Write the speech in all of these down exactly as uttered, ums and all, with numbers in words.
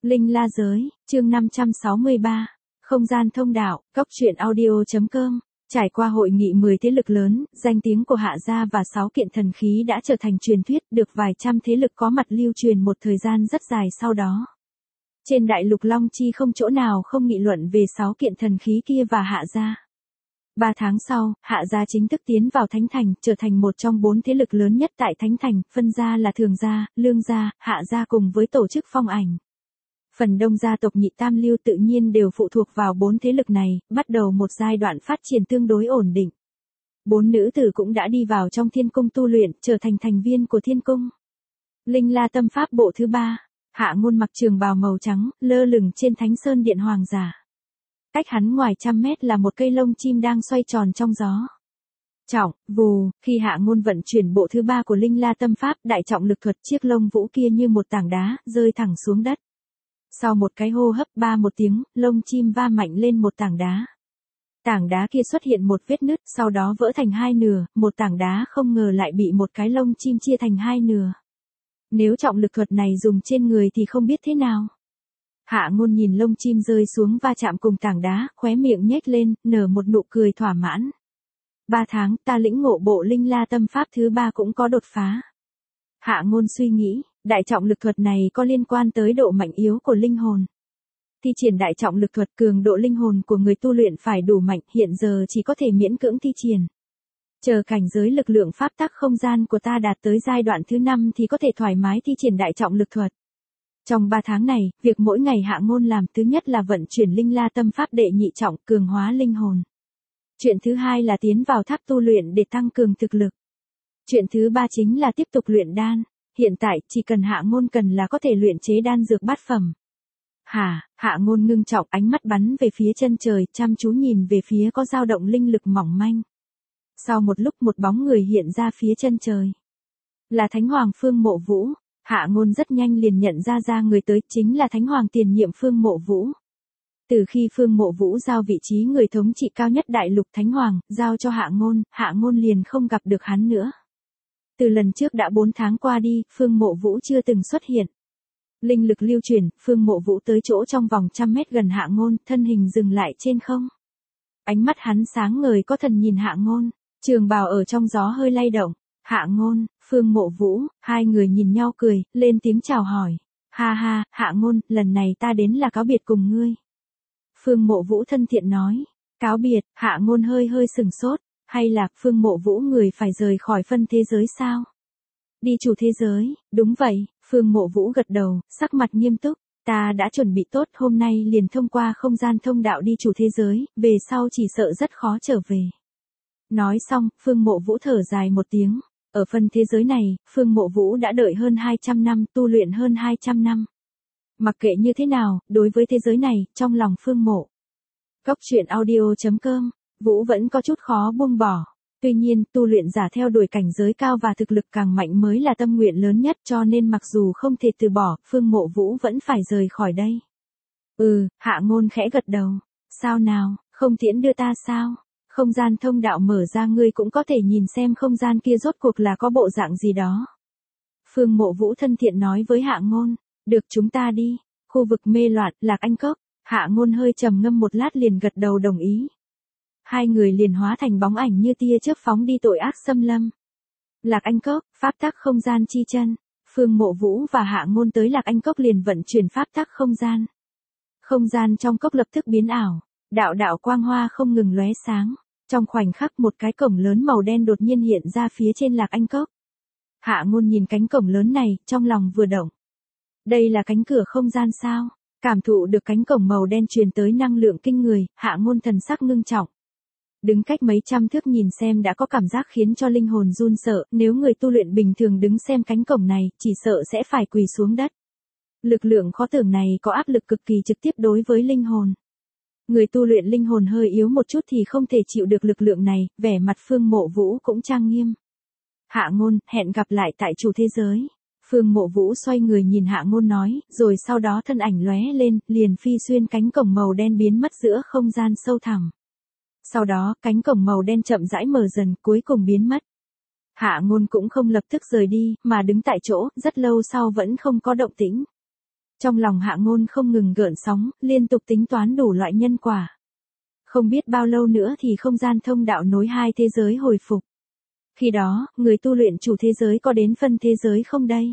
Linh La Giới, chương năm trăm sáu mươi ba, Không gian thông đạo, Cốc truyện audio.com. Trải qua hội nghị mười thế lực lớn, danh tiếng của Hạ gia và sáu kiện thần khí đã trở thành truyền thuyết, được vài trăm thế lực có mặt lưu truyền một thời gian rất dài sau đó. Trên đại lục Long Chi không chỗ nào không nghị luận về sáu kiện thần khí kia và Hạ gia. Ba tháng sau, Hạ gia chính thức tiến vào Thánh Thành, trở thành một trong bốn thế lực lớn nhất tại Thánh Thành, phân ra là Thường gia, Lương gia, Hạ gia cùng với tổ chức Phong Ảnh. Phần đông gia tộc Nhị Tam Lưu tự nhiên đều phụ thuộc vào bốn thế lực này, bắt đầu một giai đoạn phát triển tương đối ổn định. Bốn nữ tử cũng đã đi vào trong thiên cung tu luyện, trở thành thành viên của thiên cung. Linh La Tâm Pháp bộ thứ ba, Hạ Ngôn mặc trường bào màu trắng, lơ lửng trên Thánh Sơn Điện Hoàng giả. Cách hắn ngoài trăm mét là một cây lông chim đang xoay tròn trong gió. Trọng, vù, khi Hạ Ngôn vận chuyển bộ thứ ba của Linh La Tâm Pháp, đại trọng lực thuật, chiếc lông vũ kia như một tảng đá, rơi thẳng xuống đất. Sau một cái hô hấp ba một tiếng, lông chim va mạnh lên một tảng đá. Tảng đá kia xuất hiện một vết nứt, sau đó vỡ thành hai nửa, một tảng đá không ngờ lại bị một cái lông chim chia thành hai nửa. Nếu trọng lực thuật này dùng trên người thì không biết thế nào. Hạ Ngôn nhìn lông chim rơi xuống va chạm cùng tảng đá, khóe miệng nhếch lên, nở một nụ cười thỏa mãn. Ba tháng, ta lĩnh ngộ bộ Linh La Tâm Pháp thứ ba cũng có đột phá. Hạ Ngôn suy nghĩ, đại trọng lực thuật này có liên quan tới độ mạnh yếu của linh hồn. Thi triển đại trọng lực thuật, cường độ linh hồn của người tu luyện phải đủ mạnh, hiện giờ chỉ có thể miễn cưỡng thi triển. Chờ cảnh giới lực lượng pháp tắc không gian của ta đạt tới giai đoạn thứ năm thì có thể thoải mái thi triển đại trọng lực thuật. Trong ba tháng này, việc mỗi ngày Hạ Ngôn làm thứ nhất là vận chuyển Linh La Tâm Pháp đệ nhị trọng, cường hóa linh hồn. Chuyện thứ hai là tiến vào tháp tu luyện để tăng cường thực lực. Chuyện thứ ba chính là tiếp tục luyện đan. Hiện tại, chỉ cần Hạ Ngôn cần là có thể luyện chế đan dược bát phẩm. Hả, Hạ Ngôn ngưng trọng, ánh mắt bắn về phía chân trời, chăm chú nhìn về phía có dao động linh lực mỏng manh. Sau một lúc một bóng người hiện ra phía chân trời. Là Thánh Hoàng Phương Mộ Vũ. Hạ Ngôn rất nhanh liền nhận ra ra người tới chính là Thánh Hoàng tiền nhiệm Phương Mộ Vũ. Từ khi Phương Mộ Vũ giao vị trí người thống trị cao nhất đại lục Thánh Hoàng, giao cho Hạ Ngôn, Hạ Ngôn liền không gặp được hắn nữa. Từ lần trước đã bốn tháng qua đi, Phương Mộ Vũ chưa từng xuất hiện. Linh lực lưu chuyển, Phương Mộ Vũ tới chỗ trong vòng trăm mét gần Hạ Ngôn, thân hình dừng lại trên không. Ánh mắt hắn sáng ngời có thần nhìn Hạ Ngôn, trường bào ở trong gió hơi lay động. Hạ Ngôn, Phương Mộ Vũ, hai người nhìn nhau cười, lên tiếng chào hỏi. Ha ha, Hạ Ngôn, lần này ta đến là cáo biệt cùng ngươi. Phương Mộ Vũ thân thiện nói. Cáo biệt, Hạ Ngôn hơi hơi sừng sốt. Hay là Phương Mộ Vũ người phải rời khỏi phân thế giới sao? Đi chủ thế giới, đúng vậy, Phương Mộ Vũ gật đầu, sắc mặt nghiêm túc. Ta đã chuẩn bị tốt, hôm nay liền thông qua không gian thông đạo đi chủ thế giới, về sau chỉ sợ rất khó trở về. Nói xong, Phương Mộ Vũ thở dài một tiếng. Ở phân thế giới này, Phương Mộ Vũ đã đợi hơn hai trăm năm, tu luyện hơn hai trăm năm. Mặc kệ như thế nào, đối với thế giới này, trong lòng Phương Mộ. Cốc truyện audio.com, Vũ vẫn có chút khó buông bỏ. Tuy nhiên, tu luyện giả theo đuổi cảnh giới cao và thực lực càng mạnh mới là tâm nguyện lớn nhất, cho nên mặc dù không thể từ bỏ, Phương Mộ Vũ vẫn phải rời khỏi đây. Ừ, Hạ Ngôn khẽ gật đầu. Sao nào, không tiễn đưa ta sao? Không gian thông đạo mở ra, ngươi cũng có thể nhìn xem không gian kia rốt cuộc là có bộ dạng gì đó. Phương Mộ Vũ thân thiện nói với Hạ Ngôn. Được, chúng ta đi. Khu vực mê loạn, Lạc Anh Cốc. Hạ Ngôn hơi trầm ngâm một lát liền gật đầu đồng ý. Hai người liền hóa thành bóng ảnh như tia chớp phóng đi tội ác xâm lâm. Lạc Anh Cốc, pháp tắc không gian chi chân. Phương Mộ Vũ và Hạ Ngôn tới Lạc Anh Cốc liền vận chuyển pháp tắc không gian. Không gian trong cốc lập tức biến ảo. Đạo đạo quang hoa không ngừng lóe sáng. Trong khoảnh khắc một cái cổng lớn màu đen đột nhiên hiện ra phía trên Lạc Anh Cốc. Hạ Ngôn nhìn cánh cổng lớn này, trong lòng vừa động. Đây là cánh cửa không gian sao? Cảm thụ được cánh cổng màu đen truyền tới năng lượng kinh người, Hạ Ngôn thần sắc ngưng trọng. Đứng cách mấy trăm thước nhìn xem đã có cảm giác khiến cho linh hồn run sợ, nếu người tu luyện bình thường đứng xem cánh cổng này, chỉ sợ sẽ phải quỳ xuống đất. Lực lượng khó tưởng này có áp lực cực kỳ trực tiếp đối với linh hồn. Người tu luyện linh hồn hơi yếu một chút thì không thể chịu được lực lượng này, vẻ mặt Phương Mộ Vũ cũng trang nghiêm. Hạ Ngôn, hẹn gặp lại tại chủ thế giới. Phương Mộ Vũ xoay người nhìn Hạ Ngôn nói, rồi sau đó thân ảnh lóe lên, liền phi xuyên cánh cổng màu đen biến mất giữa không gian sâu thẳm. Sau đó, cánh cổng màu đen chậm rãi mở dần, cuối cùng biến mất. Hạ Ngôn cũng không lập tức rời đi, mà đứng tại chỗ, rất lâu sau vẫn không có động tĩnh. Trong lòng Hạ Ngôn không ngừng gợn sóng, liên tục tính toán đủ loại nhân quả. Không biết bao lâu nữa thì không gian thông đạo nối hai thế giới hồi phục. Khi đó, người tu luyện chủ thế giới có đến phân thế giới không đây?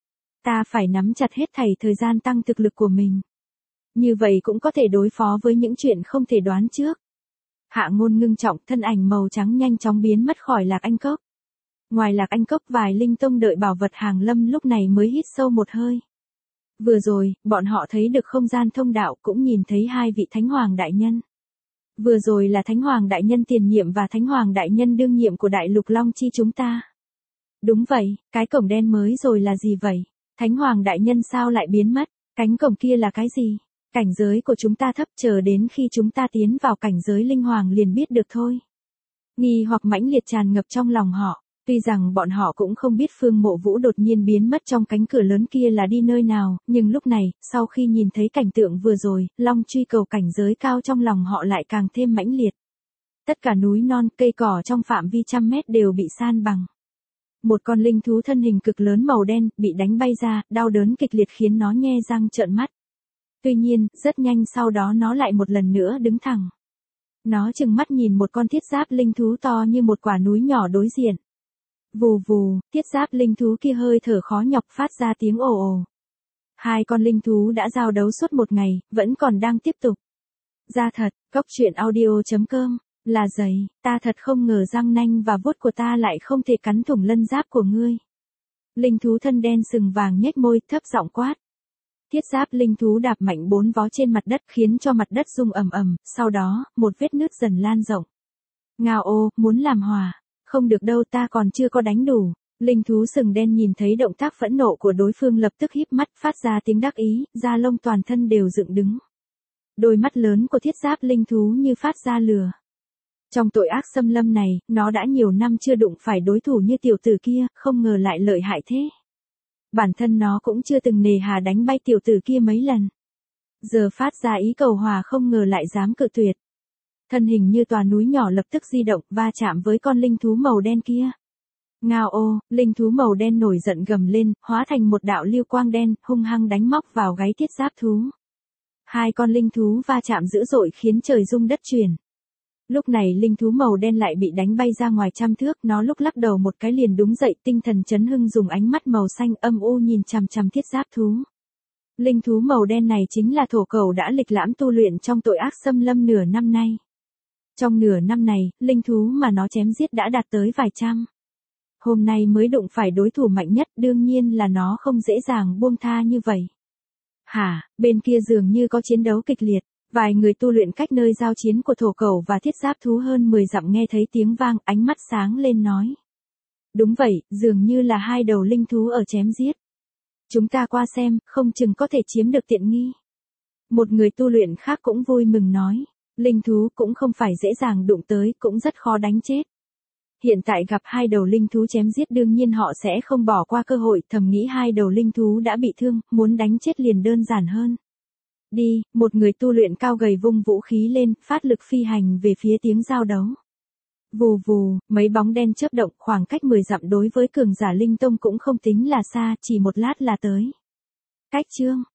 Ta phải nắm chặt hết thảy thời gian tăng thực lực của mình. Như vậy cũng có thể đối phó với những chuyện không thể đoán trước. Hạ Ngôn ngưng trọng, thân ảnh màu trắng nhanh chóng biến mất khỏi Lạc Anh Cốc. Ngoài Lạc Anh Cốc, vài linh tông đợi bảo vật hàng lâm lúc này mới hít sâu một hơi. Vừa rồi, bọn họ thấy được không gian thông đạo, cũng nhìn thấy hai vị Thánh Hoàng Đại Nhân. Vừa rồi là Thánh Hoàng Đại Nhân tiền nhiệm và Thánh Hoàng Đại Nhân đương nhiệm của Đại Lục Long Chi chúng ta. Đúng vậy, cái cổng đen mới rồi là gì vậy? Thánh Hoàng Đại Nhân sao lại biến mất? Cánh cổng kia là cái gì? Cảnh giới của chúng ta thấp, chờ đến khi chúng ta tiến vào cảnh giới linh hoàng liền biết được thôi. Nghi hoặc mãnh liệt tràn ngập trong lòng họ. Tuy rằng bọn họ cũng không biết Phương Mộ Vũ đột nhiên biến mất trong cánh cửa lớn kia là đi nơi nào, nhưng lúc này, sau khi nhìn thấy cảnh tượng vừa rồi, long truy cầu cảnh giới cao trong lòng họ lại càng thêm mãnh liệt. Tất cả núi non, cây cỏ trong phạm vi trăm mét đều bị san bằng. Một con linh thú thân hình cực lớn màu đen, bị đánh bay ra, đau đớn kịch liệt khiến nó nhe răng trợn mắt. Tuy nhiên, rất nhanh sau đó nó lại một lần nữa đứng thẳng. Nó trừng mắt nhìn một con thiết giáp linh thú to như một quả núi nhỏ đối diện. Vù vù, thiết giáp linh thú kia hơi thở khó nhọc phát ra tiếng ồ ồ. Hai con linh thú đã giao đấu suốt một ngày, vẫn còn đang tiếp tục. Ra thật, cốc truyện audio chấm com, là giày, ta thật không ngờ răng nanh và vuốt của ta lại không thể cắn thủng lân giáp của ngươi. Linh thú thân đen sừng vàng nhếch môi, thấp giọng quát. Thiết giáp linh thú đạp mạnh bốn vó trên mặt đất khiến cho mặt đất rung ầm ầm, sau đó, một vết nứt dần lan rộng. Ngao ô, muốn làm hòa. Không được đâu, ta còn chưa có đánh đủ. Linh thú sừng đen nhìn thấy động tác phẫn nộ của đối phương lập tức híp mắt phát ra tiếng đắc ý, da lông toàn thân đều dựng đứng. Đôi mắt lớn của thiết giáp linh thú như phát ra lửa. Trong tội ác xâm lâm này, nó đã nhiều năm chưa đụng phải đối thủ như tiểu tử kia, không ngờ lại lợi hại thế. Bản thân nó cũng chưa từng nề hà đánh bay tiểu tử kia mấy lần. Giờ phát ra ý cầu hòa không ngờ lại dám cự tuyệt. Thân hình như tòa núi nhỏ lập tức di động, va chạm với con linh thú màu đen kia. Ngao ô, linh thú màu đen nổi giận gầm lên, hóa thành một đạo lưu quang đen, hung hăng đánh móc vào gáy thiết giáp thú. Hai con linh thú va chạm dữ dội khiến trời rung đất chuyển. Lúc này linh thú màu đen lại bị đánh bay ra ngoài trăm thước, nó lúc lắc đầu một cái liền đúng dậy, tinh thần chấn hưng dùng ánh mắt màu xanh âm u nhìn chằm chằm thiết giáp thú. Linh thú màu đen này chính là thổ cẩu đã lịch lãm tu luyện trong tội ác xâm lâm nửa năm nay. Trong nửa năm này, linh thú mà nó chém giết đã đạt tới vài trăm. Hôm nay mới đụng phải đối thủ mạnh nhất, đương nhiên là nó không dễ dàng buông tha như vậy. Hả, bên kia dường như có chiến đấu kịch liệt, vài người tu luyện cách nơi giao chiến của thổ cẩu và thiết giáp thú hơn mười dặm nghe thấy tiếng vang, ánh mắt sáng lên nói. Đúng vậy, dường như là hai đầu linh thú ở chém giết. Chúng ta qua xem, không chừng có thể chiếm được tiện nghi. Một người tu luyện khác cũng vui mừng nói. Linh thú cũng không phải dễ dàng đụng tới, cũng rất khó đánh chết. Hiện tại gặp hai đầu linh thú chém giết đương nhiên họ sẽ không bỏ qua cơ hội, thầm nghĩ hai đầu linh thú đã bị thương, muốn đánh chết liền đơn giản hơn. Đi, một người tu luyện cao gầy vung vũ khí lên, phát lực phi hành về phía tiếng giao đấu. Vù vù, mấy bóng đen chớp động, khoảng cách mười dặm đối với cường giả linh tông cũng không tính là xa, chỉ một lát là tới. Cách chương